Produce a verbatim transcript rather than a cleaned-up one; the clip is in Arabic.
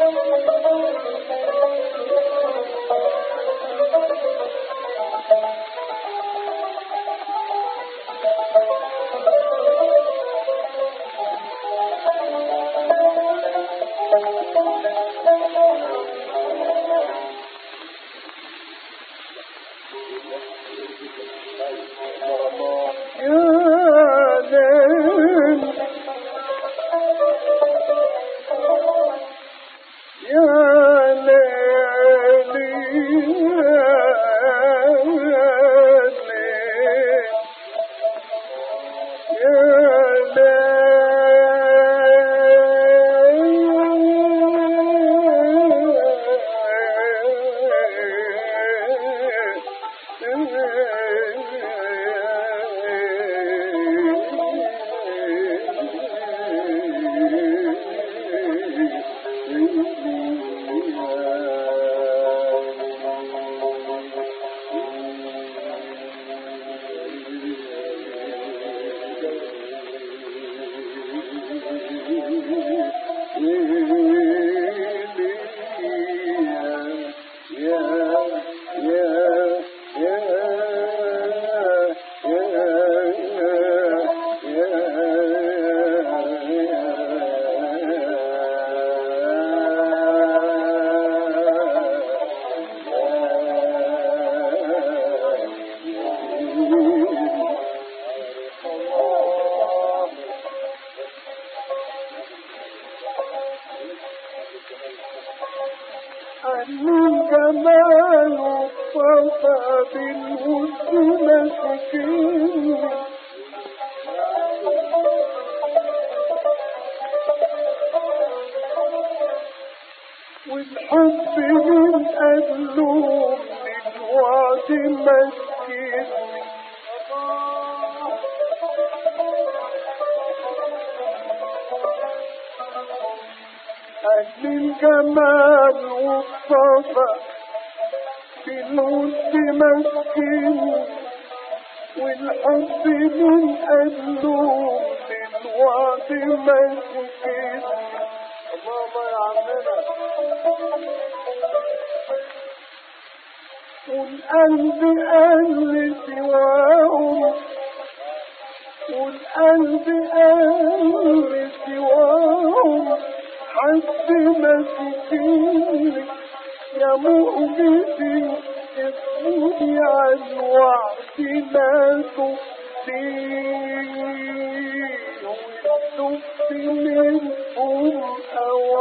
جمال الصفا بالود مسكين والحب من أجله للوعد مسكين أهل الجمال والصفا بالود مسكين والحب من أجله للوعد مسكين. الله يا عمنا. والقلب أهل سواهم والقلب أهل سواهم حس مسكين يا مؤمني اسمي عن وعد ما تفيه وتفي منهم أو